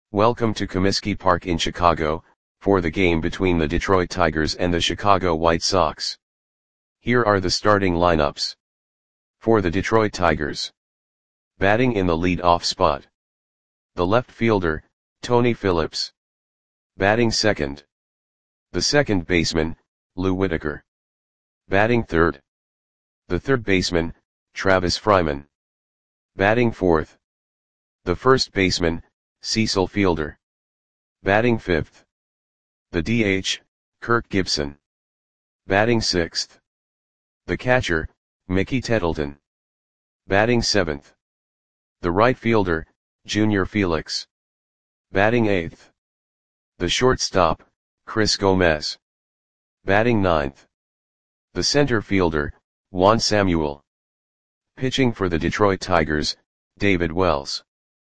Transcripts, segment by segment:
Welcome to Comiskey Park in Chicago, for the game between the Detroit Tigers and the Chicago White Sox. Here are the starting lineups. For the Detroit Tigers. Batting in the lead-off spot. The left fielder, Tony Phillips. Batting second. The second baseman, Lou Whitaker. Batting third. The third baseman, Travis Fryman. Batting fourth. The first baseman, Cecil Fielder. Batting fifth. The DH, Kirk Gibson. Batting sixth. The catcher, Mickey Tettleton. Batting seventh. The right fielder, Junior Felix. Batting eighth. The shortstop, Chris Gomez. Batting ninth. The center fielder, Juan Samuel. Pitching for the Detroit Tigers, David Wells.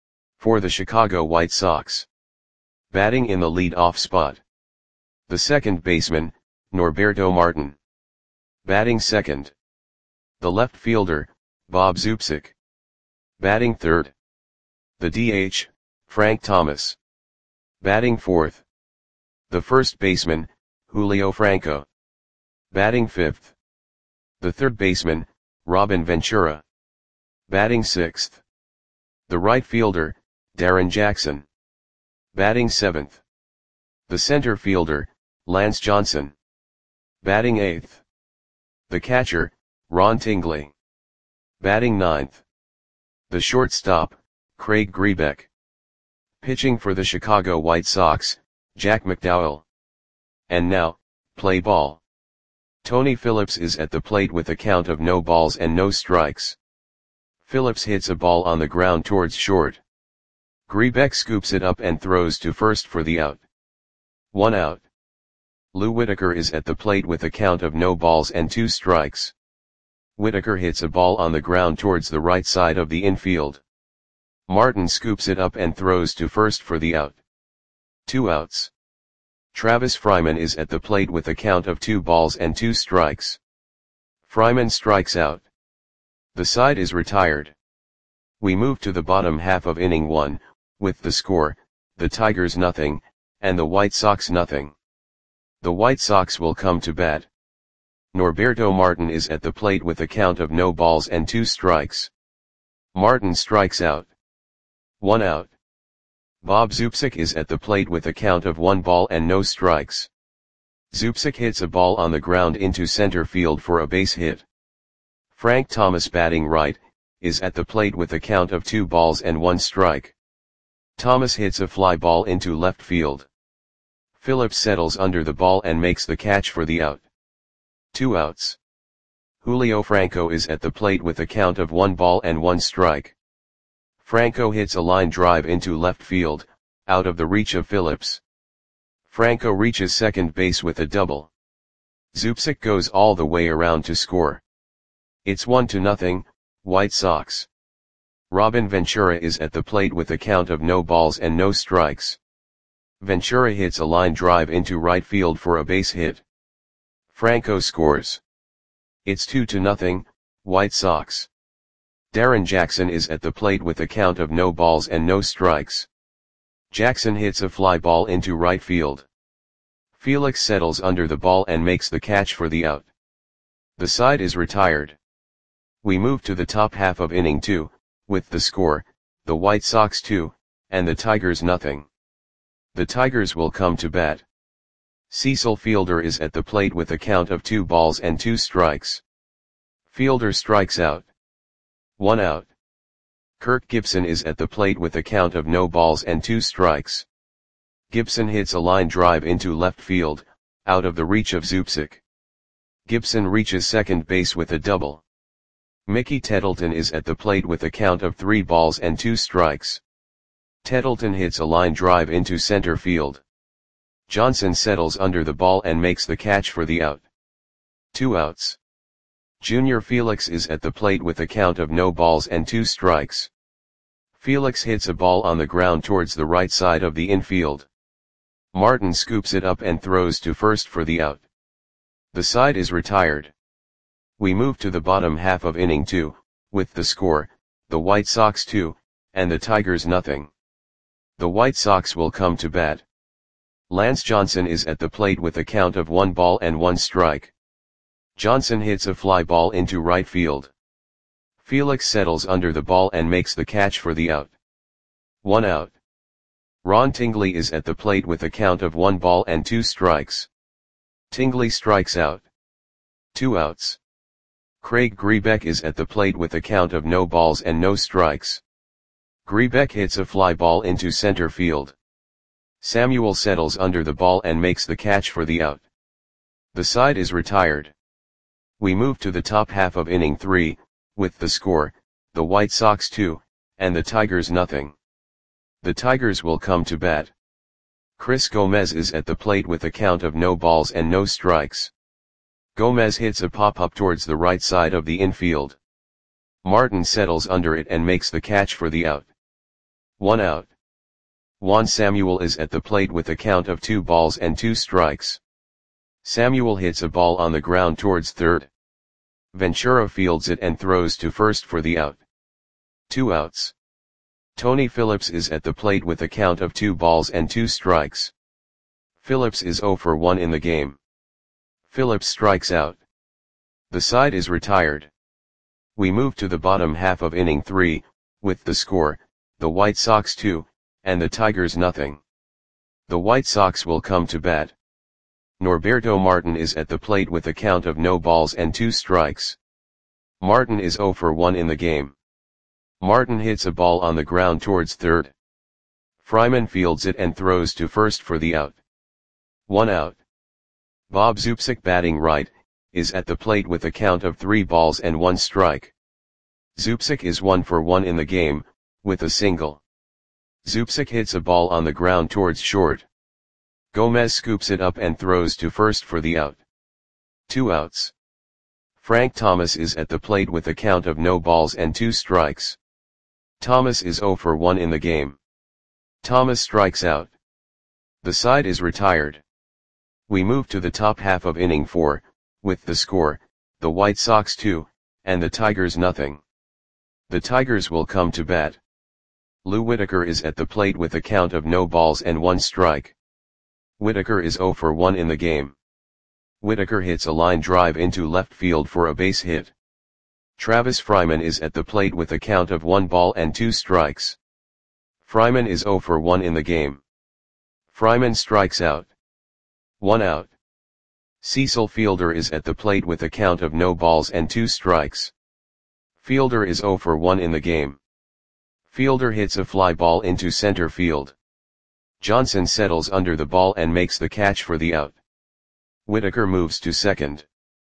For the Chicago White Sox. Batting in the lead-off spot. The second baseman, Norberto Martin. Batting second. The left fielder, Bob Zubcic. Batting third. The DH, Frank Thomas. Batting fourth. The first baseman, Julio Franco. Batting fifth. The third baseman, Robin Ventura. Batting sixth. The right fielder, Darren Jackson. Batting seventh. The center fielder, Lance Johnson. Batting eighth. The catcher, Ron Tingley. Batting ninth. The shortstop, Craig Grebeck. Pitching for the Chicago White Sox, Jack McDowell. And now, play ball. Tony Phillips is at the plate with a count of no balls and no strikes. Phillips hits a ball on the ground towards short. Grebeck scoops it up and throws to first for the out. 1 out. Lou Whitaker is at the plate with a count of no balls and 2 strikes. Whitaker hits a ball on the ground towards the right side of the infield. Martin scoops it up and throws to first for the out. 2 outs. Travis Fryman is at the plate with a count of 2 balls and 2 strikes. Fryman strikes out. The side is retired. We move to the bottom half of inning 1, with the score, the Tigers nothing, and the White Sox nothing. The White Sox will come to bat. Norberto Martin is at the plate with a count of no balls and 2 strikes. Martin strikes out. 1 out. Bob Zubcic is at the plate with a count of 1 ball and no strikes. Zubcic hits a ball on the ground into center field for a base hit. Frank Thomas, batting right, is at the plate with a count of 2 balls and 1 strike. Thomas hits a fly ball into left field. Phillips settles under the ball and makes the catch for the out. 2 outs. Julio Franco is at the plate with a count of 1 ball and 1 strike. Franco hits a line drive into left field, out of the reach of Phillips. Franco reaches second base with a double. Zubcic goes all the way around to score. It's 1-0, White Sox. Robin Ventura is at the plate with a count of no balls and no strikes. Ventura hits a line drive into right field for a base hit. Franco scores. It's 2-0, White Sox. Darren Jackson is at the plate with a count of no balls and no strikes. Jackson hits a fly ball into right field. Felix settles under the ball and makes the catch for the out. The side is retired. We move to the top half of inning 2, with the score, the White Sox 2, and the Tigers nothing. The Tigers will come to bat. Cecil Fielder is at the plate with a count of 2 balls and 2 strikes. Fielder strikes out. 1 out. Kirk Gibson is at the plate with a count of no balls and 2 strikes. Gibson hits a line drive into left field, out of the reach of Zubcic. Gibson reaches second base with a double. Mickey Tettleton is at the plate with a count of 3 balls and 2 strikes. Tettleton hits a line drive into center field. Johnson settles under the ball and makes the catch for the out. 2 outs. Junior Felix is at the plate with a count of no balls and 2 strikes. Felix hits a ball on the ground towards the right side of the infield. Martin scoops it up and throws to first for the out. The side is retired. We move to the bottom half of inning 2, with the score, the White Sox 2, and the Tigers nothing. The White Sox will come to bat. Lance Johnson is at the plate with a count of 1 ball and 1 strike. Johnson hits a fly ball into right field. Felix settles under the ball and makes the catch for the out. 1 out. Ron Tingley is at the plate with a count of 1 ball and 2 strikes. Tingley strikes out. 2 outs. Craig Grebeck is at the plate with a count of no balls and no strikes. Grebeck hits a fly ball into center field. Samuel settles under the ball and makes the catch for the out. The side is retired. We move to the top half of inning 3, with the score, the White Sox 2, and the Tigers nothing. The Tigers will come to bat. Chris Gomez is at the plate with a count of no balls and no strikes. Gomez hits a pop-up towards the right side of the infield. Martin settles under it and makes the catch for the out. 1 out. Juan Samuel is at the plate with a count of 2 balls and 2 strikes. Samuel hits a ball on the ground towards third. Ventura fields it and throws to first for the out. 2 outs. Tony Phillips is at the plate with a count of 2 balls and 2 strikes. Phillips is 0 for 1 in the game. Phillips strikes out. The side is retired. We move to the bottom half of inning 3, with the score, the White Sox 2, and the Tigers nothing. The White Sox will come to bat. Norberto Martin is at the plate with a count of no balls and 2 strikes. Martin is 0 for 1 in the game. Martin hits a ball on the ground towards third. Fryman fields it and throws to first for the out. 1 out. Bob Zupsik, batting right, is at the plate with a count of 3 balls and 1 strike. Zupsik is 1 for 1 in the game, with a single. Zupsik hits a ball on the ground towards short. Gomez scoops it up and throws to first for the out. 2 outs. Frank Thomas is at the plate with a count of no balls and 2 strikes. Thomas is 0 for 1 in the game. Thomas strikes out. The side is retired. We move to the top half of inning 4, with the score, the White Sox 2, and the Tigers nothing. The Tigers will come to bat. Lou Whitaker is at the plate with a count of no balls and 1 strike. Whitaker is 0 for 1 in the game. Whitaker hits a line drive into left field for a base hit. Travis Fryman is at the plate with a count of 1 ball and 2 strikes. Fryman is 0 for 1 in the game. Fryman strikes out. 1 out. Cecil Fielder is at the plate with a count of no balls and 2 strikes. Fielder is 0 for 1 in the game. Fielder hits a fly ball into center field. Johnson settles under the ball and makes the catch for the out. Whitaker moves to second.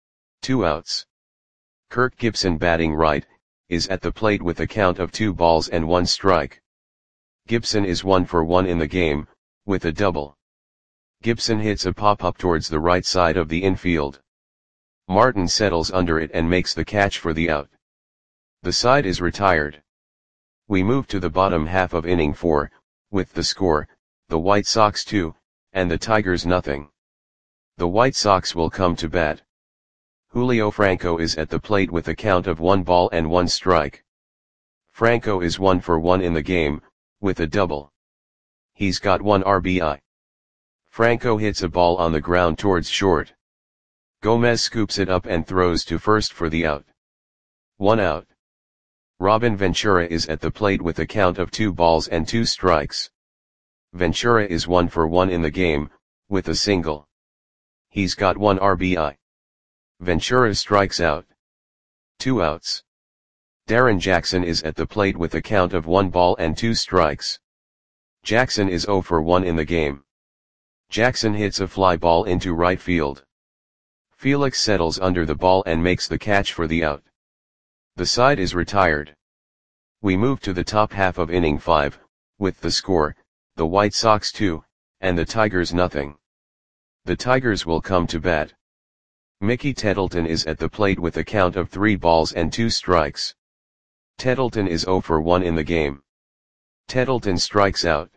2 outs. Kirk Gibson, batting right, is at the plate with a count of 2 balls and 1 strike. Gibson is 1 for 1 in the game, with a double. Gibson hits a pop-up towards the right side of the infield. Martin settles under it and makes the catch for the out. The side is retired. We move to the bottom half of inning 4, with the score, the White Sox 2, and the Tigers nothing. The White Sox will come to bat. Julio Franco is at the plate with a count of 1 ball and 1 strike. Franco is 1 for 1 in the game, with a double. He's got 1 RBI. Franco hits a ball on the ground towards short. Gomez scoops it up and throws to first for the out. 1 out. Robin Ventura is at the plate with a count of 2 balls and 2 strikes. Ventura is 1 for 1 in the game, with a single. He's got 1 RBI. Ventura strikes out. 2 outs. Darren Jackson is at the plate with a count of 1 ball and 2 strikes. Jackson is 0 for 1 in the game. Jackson hits a fly ball into right field. Felix settles under the ball and makes the catch for the out. The side is retired. We move to the top half of inning 5, with the score, the White Sox 2, and the Tigers nothing. The Tigers will come to bat. Mickey Tettleton is at the plate with a count of 3 balls and 2 strikes. Tettleton is 0 for 1 in the game. Tettleton strikes out.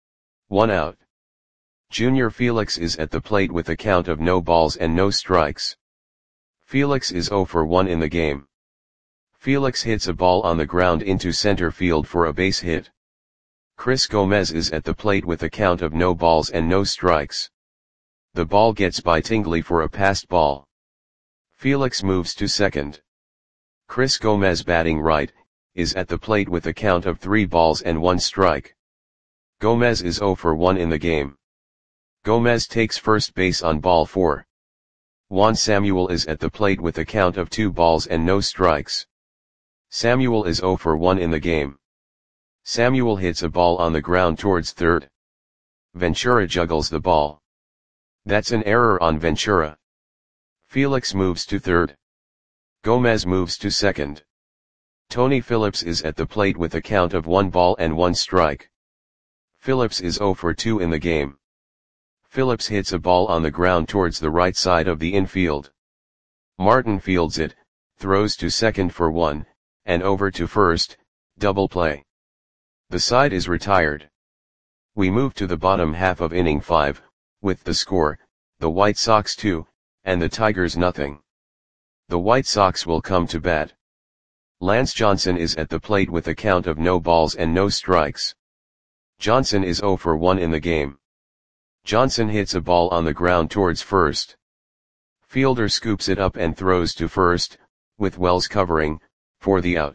1 out. Junior Felix is at the plate with a count of no balls and no strikes. Felix is 0 for 1 in the game. Felix hits a ball on the ground into center field for a base hit. Chris Gomez is at the plate with a count of no balls and no strikes. The ball gets by Tingley for a passed ball. Felix moves to second. Chris Gomez, batting right, is at the plate with a count of 3 balls and 1 strike. Gomez is 0 for 1 in the game. Gomez takes first base on ball 4. Juan Samuel is at the plate with a count of 2 balls and no strikes. Samuel is 0 for 1 in the game. Samuel hits a ball on the ground towards third. Ventura juggles the ball. That's an error on Ventura. Felix moves to third. Gomez moves to second. Tony Phillips is at the plate with a count of 1 ball and 1 strike. Phillips is 0 for 2 in the game. Phillips hits a ball on the ground towards the right side of the infield. Martin fields it, throws to second for 1, and over to first, double play. The side is retired. We move to the bottom half of inning 5, with the score, the White Sox 2, and the Tigers nothing. The White Sox will come to bat. Lance Johnson is at the plate with a count of no balls and no strikes. Johnson is 0 for 1 in the game. Johnson hits a ball on the ground towards first. Fielder scoops it up and throws to first, with Wells covering, for the out.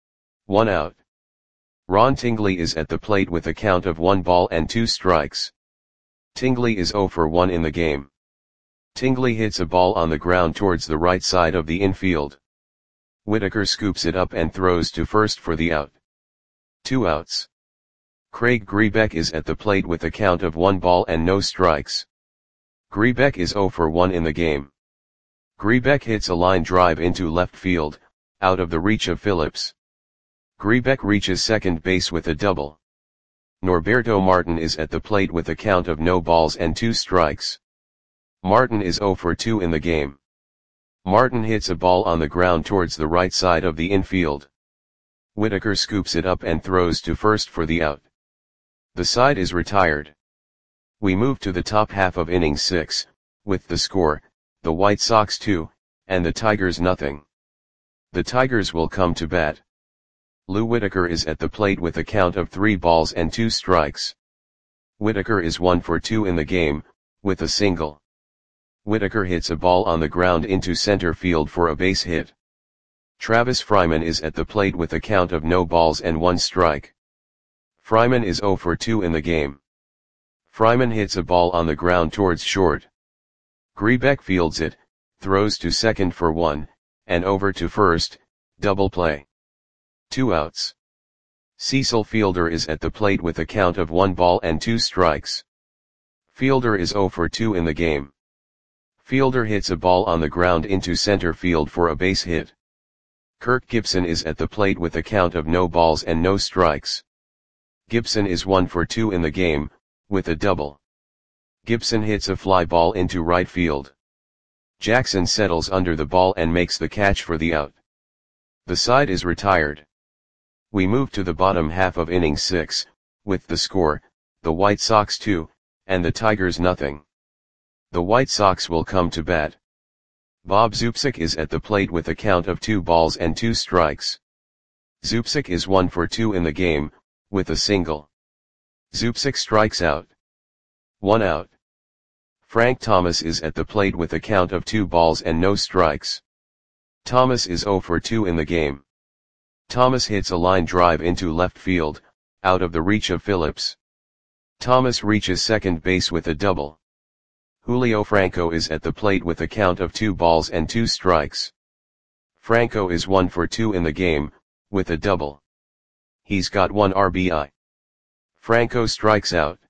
1 out. Ron Tingley is at the plate with a count of 1 ball and 2 strikes. Tingley is 0 for 1 in the game. Tingley hits a ball on the ground towards the right side of the infield. Whitaker scoops it up and throws to first for the out. 2 outs. Craig Grebeck is at the plate with a count of 1 ball and no strikes. Grebeck is 0 for 1 in the game. Grebeck hits a line drive into left field, out of the reach of Phillips. Grebeck reaches second base with a double. Norberto Martin is at the plate with a count of no balls and 2 strikes. Martin is 0 for 2 in the game. Martin hits a ball on the ground towards the right side of the infield. Whitaker scoops it up and throws to first for the out. The side is retired. We move to the top half of inning 6, with the score, the White Sox 2, and the Tigers nothing. The Tigers will come to bat. Lou Whitaker is at the plate with a count of 3 balls and 2 strikes. Whitaker is 1 for 2 in the game, with a single. Whitaker hits a ball on the ground into center field for a base hit. Travis Fryman is at the plate with a count of no balls and 1 strike. Fryman is 0 for 2 in the game. Fryman hits a ball on the ground towards short. Grebeck fields it, throws to second for 1, and over to first, double play. 2 outs. Cecil Fielder is at the plate with a count of 1 ball and 2 strikes. Fielder is 0 for 2 in the game. Fielder hits a ball on the ground into center field for a base hit. Kirk Gibson is at the plate with a count of no balls and no strikes. Gibson is 1 for 2 in the game, with a double. Gibson hits a fly ball into right field. Jackson settles under the ball and makes the catch for the out. The side is retired. We move to the bottom half of inning 6, with the score, the White Sox 2, and the Tigers nothing. The White Sox will come to bat. Bob Zupsik is at the plate with a count of 2 balls and 2 strikes. Zupsik is 1 for 2 in the game, with a single. Zupsik strikes out. 1 out. Frank Thomas is at the plate with a count of 2 balls and no strikes. Thomas is 0 for 2 in the game. Thomas hits a line drive into left field, out of the reach of Phillips. Thomas reaches second base with a double. Julio Franco is at the plate with a count of 2 balls and 2 strikes. Franco is 1 for 2 in the game, with a double. He's got 1 RBI. Franco strikes out.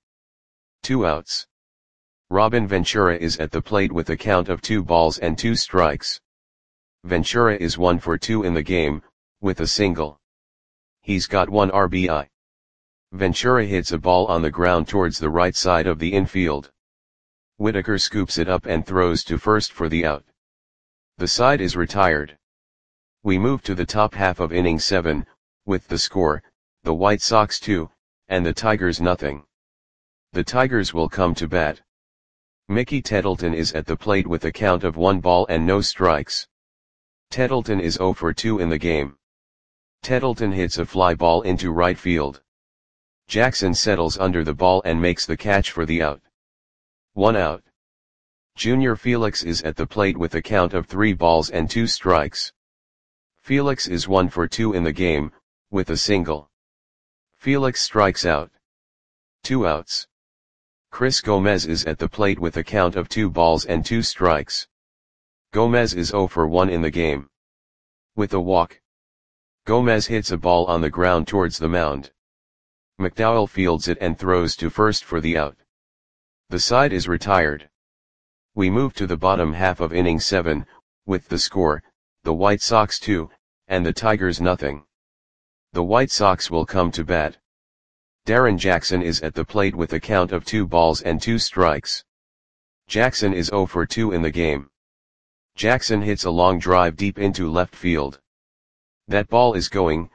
2 outs. Robin Ventura is at the plate with a count of 2 balls and 2 strikes. Ventura is 1 for 2 in the game, with a single. He's got 1 RBI. Ventura hits a ball on the ground towards the right side of the infield. Whitaker scoops it up and throws to first for the out. The side is retired. We move to the top half of inning 7, with the score, the White Sox 2, and the Tigers nothing. The Tigers will come to bat. Mickey Tettleton is at the plate with a count of 1 ball and no strikes. Tettleton is 0 for 2 in the game. Tettleton hits a fly ball into right field. Jackson settles under the ball and makes the catch for the out. 1 out. Junior Felix is at the plate with a count of 3 balls and 2 strikes. Felix is 1 for 2 in the game, with a single. Felix strikes out. 2 outs. Chris Gomez is at the plate with a count of 2 balls and 2 strikes. Gomez is 0 for 1 in the game. With a walk. Gomez hits a ball on the ground towards the mound. McDowell fields it and throws to first for the out. The side is retired. We move to the bottom half of inning 7, with the score, the White Sox 2, and the Tigers nothing. The White Sox will come to bat. Darren Jackson is at the plate with a count of 2 balls and 2 strikes. Jackson is 0 for 2 in the game. Jackson hits a long drive deep into left field. That ball is gone.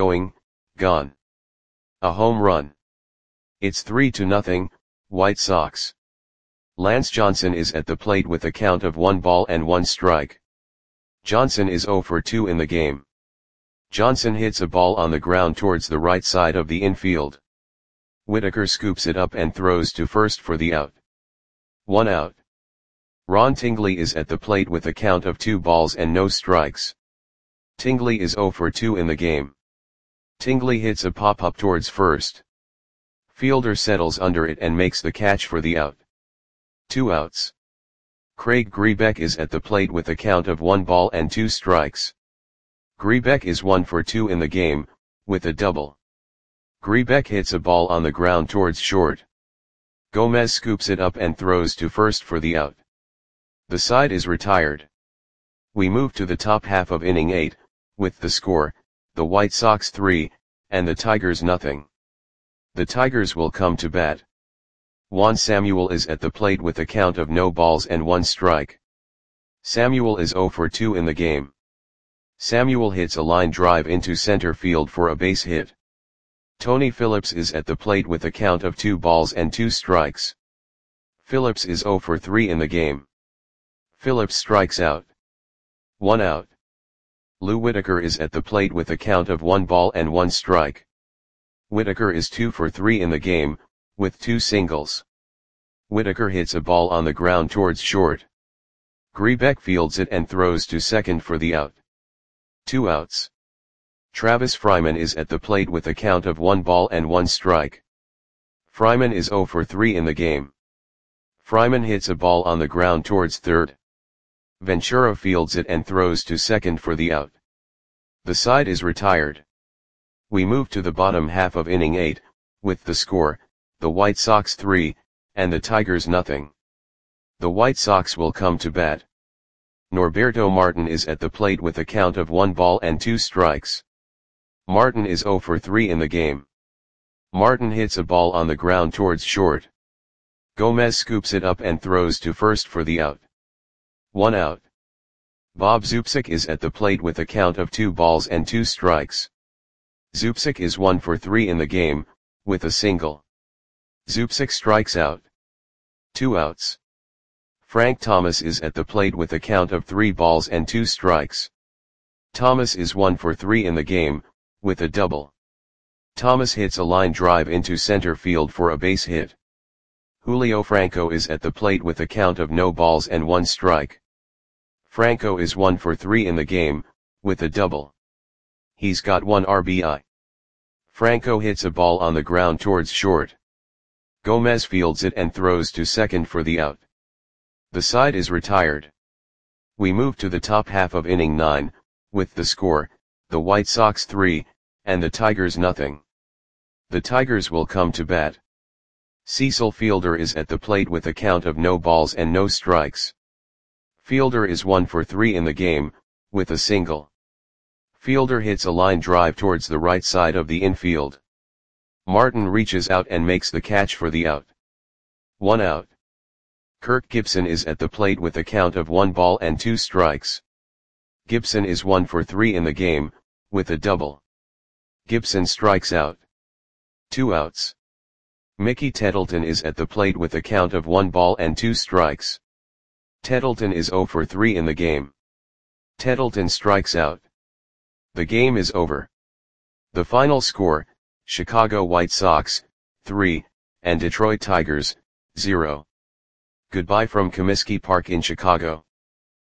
A home run. It's 3-0, White Sox. Lance Johnson is at the plate with a count of 1 ball and 1 strike. Johnson is 0 for 2 in the game. Johnson hits a ball on the ground towards the right side of the infield. Whitaker scoops it up and throws to first for the out. 1 out. Ron Tingley is at the plate with a count of 2 balls and no strikes. Tingley is 0 for 2 in the game. Tingley hits a pop-up towards first. Fielder settles under it and makes the catch for the out. 2 outs. Craig Grebeck is at the plate with a count of 1 ball and 2 strikes. Grebeck is 1 for 2 in the game, with a double. Grebeck hits a ball on the ground towards short. Gomez scoops it up and throws to first for the out. The side is retired. We move to the top half of inning 8, with the score, the White Sox 3, and the Tigers nothing. The Tigers will come to bat. Juan Samuel is at the plate with a count of no balls and 1 strike. Samuel is 0 for 2 in the game. Samuel hits a line drive into center field for a base hit. Tony Phillips is at the plate with a count of 2 balls and 2 strikes. Phillips is 0 for 3 in the game. Phillips strikes out. 1 out. Lou Whitaker is at the plate with a count of 1 ball and 1 strike. Whitaker is 2 for 3 in the game, with 2 singles. Whitaker hits a ball on the ground towards short. Grebeck fields it and throws to second for the out. 2 outs. Travis Fryman is at the plate with a count of 1 ball and 1 strike. Fryman is 0 for 3 in the game. Fryman hits a ball on the ground towards third. Ventura fields it and throws to second for the out. The side is retired. We move to the bottom half of inning 8, with the score, the White Sox 3, and the Tigers nothing. The White Sox will come to bat. Norberto Martin is at the plate with a count of 1 ball and 2 strikes. Martin is 0 for 3 in the game. Martin hits a ball on the ground towards short. Gomez scoops it up and throws to first for the out. 1 out. Bob Zupsik is at the plate with a count of 2 balls and 2 strikes. Zupsik is 1 for 3 in the game, with a single. Zupsik strikes out. 2 outs. Frank Thomas is at the plate with a count of 3 balls and 2 strikes. Thomas is 1 for 3 in the game, with a double. Thomas hits a line drive into center field for a base hit. Julio Franco is at the plate with a count of no balls and 1 strike. Franco is 1 for 3 in the game, with a double. He's got 1 RBI. Franco hits a ball on the ground towards short. Gomez fields it and throws to second for the out. The side is retired. We move to the top half of inning 9, with the score, the White Sox 3, and the Tigers nothing. The Tigers will come to bat. Cecil Fielder is at the plate with a count of no balls and no strikes. Fielder is 1 for 3 in the game, with a single. Fielder hits a line drive towards the right side of the infield. Martin reaches out and makes the catch for the out. 1 out. Kirk Gibson is at the plate with a count of 1 ball and 2 strikes. Gibson is 1 for 3 in the game, with a double. Gibson strikes out. 2 outs. Mickey Tettleton is at the plate with a count of 1 ball and 2 strikes. Tettleton is 0 for 3 in the game. Tettleton strikes out. The game is over. The final score, Chicago White Sox, 3, and Detroit Tigers, 0. Goodbye from Comiskey Park in Chicago.